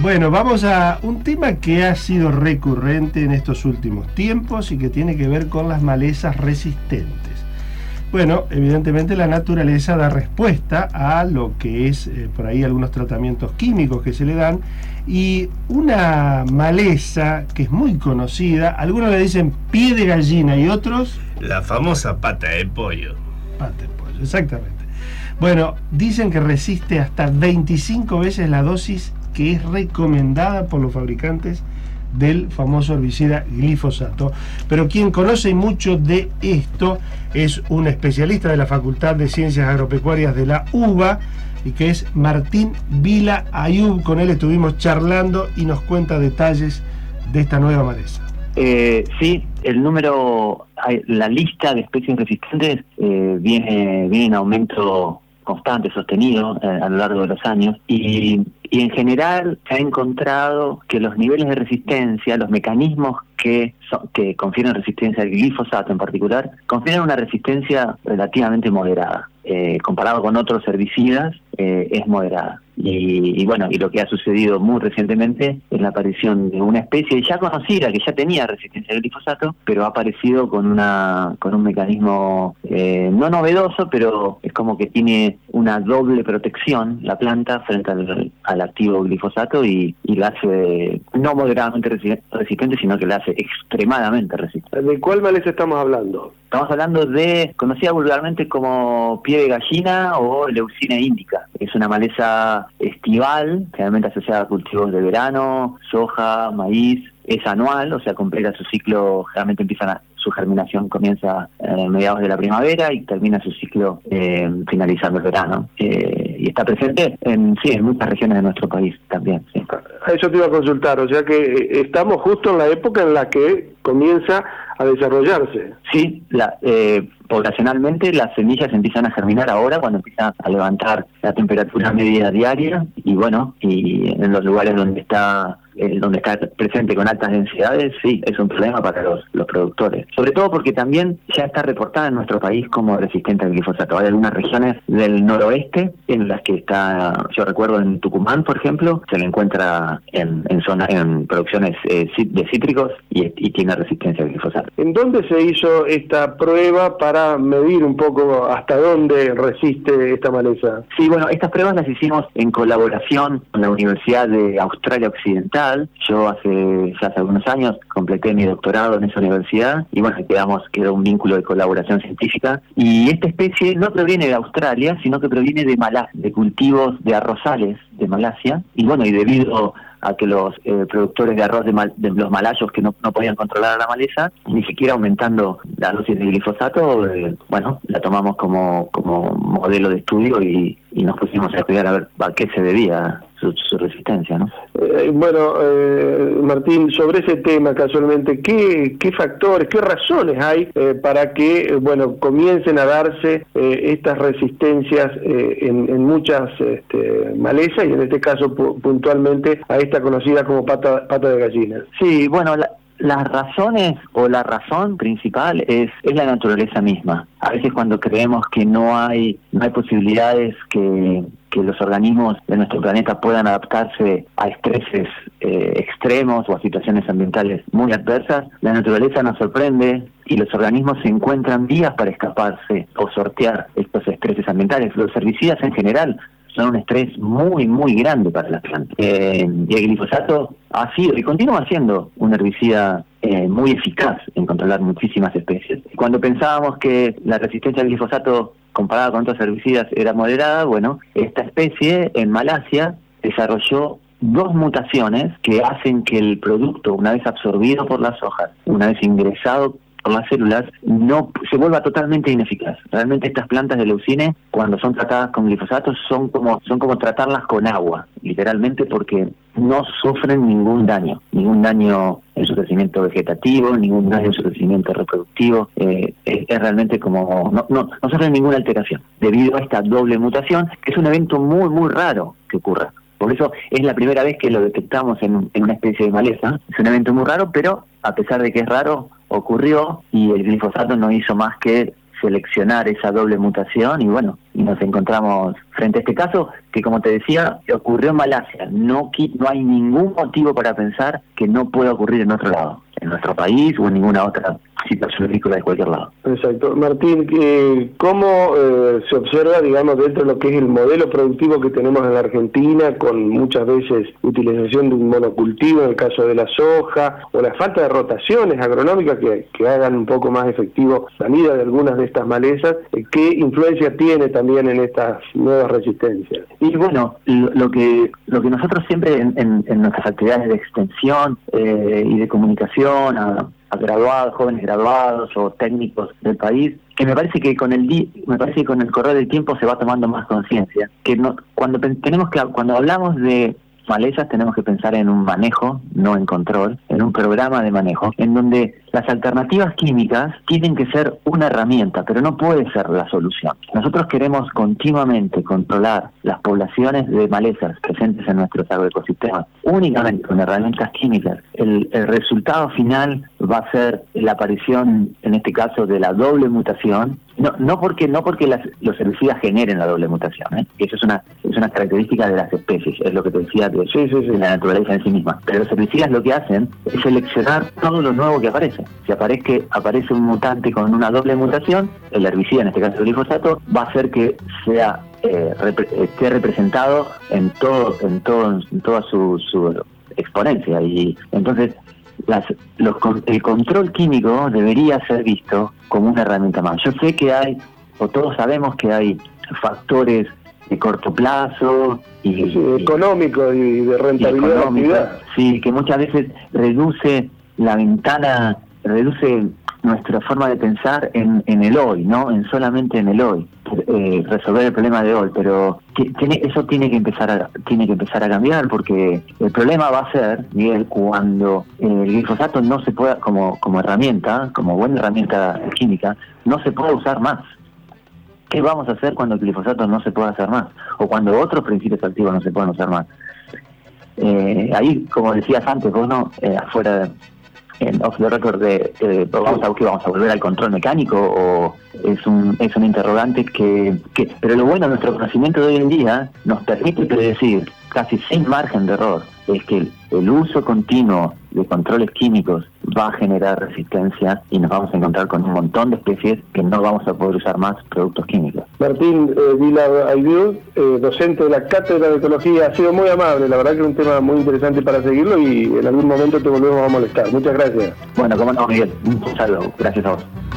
Bueno, vamos a un tema que ha sido recurrente en estos últimos tiempos y que tiene que ver con las malezas resistentes. Bueno, evidentemente la naturaleza da respuesta a lo que es por ahí algunos tratamientos químicos que se le dan, y una maleza que es muy conocida, algunos le dicen pie de gallina y otros... La famosa pata de pollo. Pata de pollo, exactamente. Bueno, dicen que resiste hasta 25 veces la dosis que es recomendada por los fabricantes del famoso herbicida glifosato. Pero quien conoce mucho de esto es un especialista de la Facultad de Ciencias Agropecuarias de la UBA, y que es Martín Vila Ayub. Con él estuvimos charlando y nos cuenta detalles de esta nueva maleza. Sí, el número, la lista de especies resistentes viene en aumento constante, sostenido a lo largo de los años, y en general se ha encontrado que los niveles de resistencia, los mecanismos que confieren resistencia al glifosato en particular, confieren una resistencia relativamente moderada. Comparado con otros herbicidas, es moderada. Y bueno, y lo que ha sucedido muy recientemente es la aparición de una especie ya conocida, que ya tenía resistencia al glifosato, pero ha aparecido con un mecanismo no novedoso, pero es como que tiene una doble protección la planta frente al activo glifosato, y la hace no moderadamente resistente, sino que la hace extremadamente resistente. ¿De cuál maleza estamos hablando? Estamos hablando de, conocida vulgarmente como pie de gallina o Leucina indica. Es una maleza estival, generalmente asociada a cultivos de verano, soja, maíz. Es anual, o sea, completa su ciclo, generalmente su germinación comienza a mediados de la primavera y termina su ciclo finalizando el verano. Y está presente en muchas regiones de nuestro país también. Sí. Eso te iba a consultar, o sea que estamos justo en la época en la que comienza a desarrollarse. Sí, poblacionalmente las semillas empiezan a germinar ahora, cuando empieza a levantar la temperatura media diaria, y bueno, y en los lugares donde está presente con altas densidades, sí, es un problema para los productores. Sobre todo porque también ya está reportada en nuestro país como resistente al glifosato. Hay algunas regiones del noroeste en las que está, yo recuerdo en Tucumán, por ejemplo, se le encuentra en producciones de cítricos y tiene resistencia al glifosato. ¿En dónde se hizo esta prueba para medir un poco hasta dónde resiste esta maleza? Sí, bueno, estas pruebas las hicimos en colaboración con la Universidad de Australia Occidental. Yo hace algunos años completé mi doctorado en esa universidad, y bueno, quedó un vínculo de colaboración científica. Y esta especie no proviene de Australia, sino que proviene de Malasia, de cultivos de arrozales de Malasia. Y bueno, y debido a que los productores de arroz de los malayos, que no podían controlar la maleza, ni siquiera aumentando la dosis de glifosato, bueno, la tomamos como modelo de estudio y nos pusimos a estudiar a ver a qué se debía su resistencia, ¿no? Martín, sobre ese tema casualmente, ¿qué factores, qué razones hay para que, comiencen a darse estas resistencias en muchas malezas, y en este caso puntualmente a esta conocida como pata de gallina? Sí, bueno, las razones, o la razón principal es la naturaleza misma. A veces cuando creemos que no hay posibilidades que los organismos de nuestro planeta puedan adaptarse a estreses extremos o a situaciones ambientales muy adversas, la naturaleza nos sorprende y los organismos se encuentran vías para escaparse o sortear estos estreses ambientales. Los herbicidas en general son un estrés muy, muy grande para las plantas. Y el glifosato ha sido y continúa siendo un herbicida muy eficaz en controlar muchísimas especies. Cuando pensábamos que la resistencia al glifosato comparada con otros herbicidas era moderada, bueno, esta especie en Malasia desarrolló 2 mutaciones que hacen que el producto, una vez absorbido por las hojas, una vez ingresado por las células, no se vuelva totalmente ineficaz. Realmente estas plantas de leucine, cuando son tratadas con glifosato, son como tratarlas con agua, literalmente, porque no sufren ningún daño en su crecimiento vegetativo, ningún daño en su crecimiento reproductivo. Es realmente como no sufren ninguna alteración debido a esta doble mutación, que es un evento muy, muy raro que ocurra. Por eso es la primera vez que lo detectamos en una especie de maleza. Es un evento muy raro, pero a pesar de que es raro, ocurrió, y el glifosato no hizo más que seleccionar esa doble mutación y bueno, y nos encontramos frente a este caso que, como te decía, ocurrió en Malasia. No hay ningún motivo para pensar que no pueda ocurrir en otro lado, en nuestro país o en ninguna otra situación agrícola de cualquier lado. Exacto. Martín, ¿cómo se observa, digamos, dentro de lo que es el modelo productivo que tenemos en la Argentina, con muchas veces utilización de un monocultivo en el caso de la soja, o la falta de rotaciones agronómicas que hagan un poco más efectivo la vida de algunas de estas malezas? ¿Qué influencia tiene también en estas nuevas resistencias? Y bueno, lo que nosotros siempre en nuestras actividades de extensión y de comunicación a graduados, jóvenes graduados o técnicos del país, que me parece que con el correr del tiempo se va tomando más conciencia, que cuando hablamos de malezas tenemos que pensar en un manejo, no en control, en un programa de manejo, en donde las alternativas químicas tienen que ser una herramienta, pero no puede ser la solución. Nosotros queremos continuamente controlar las poblaciones de malezas presentes en nuestros agroecosistemas, únicamente con herramientas químicas. El resultado final va a ser la aparición, en este caso, de la doble mutación. No porque los herbicidas generen la doble mutación, eso es una característica de las especies, es lo que te decía de la naturaleza en sí misma. Pero los herbicidas lo que hacen es seleccionar todo lo nuevo que aparece. Si aparece un mutante con una doble mutación, el herbicida, en este caso el glifosato, va a hacer que esté representado en toda su exponencia. Y entonces el control químico debería ser visto como una herramienta más. Yo sé que todos sabemos que hay factores de corto plazo y económico y de rentabilidad de la actividad. Sí, que muchas veces reduce nuestra forma de pensar en el hoy, ¿no? Solamente en el hoy, resolver el problema de hoy, pero eso tiene que empezar a cambiar, porque el problema va a ser, Miguel, cuando el glifosato no se pueda, como herramienta, como buena herramienta química, no se pueda usar más. ¿Qué vamos a hacer cuando el glifosato no se pueda hacer más? O cuando otros principios activos no se puedan usar más. Ahí, como decías antes, vos afuera en off the record vamos a volver al control mecánico, o es un interrogante pero lo bueno de nuestro conocimiento de hoy en día nos permite predecir casi sin margen de error es que el uso continuo de controles químicos va a generar resistencia y nos vamos a encontrar con un montón de especies que no vamos a poder usar más productos químicos. Martín Vilar-Aydiud, docente de la Cátedra de Ecología, ha sido muy amable, la verdad que es un tema muy interesante para seguirlo y en algún momento te volvemos a molestar. Muchas gracias. Bueno, como no, Miguel, un saludo, gracias a vos.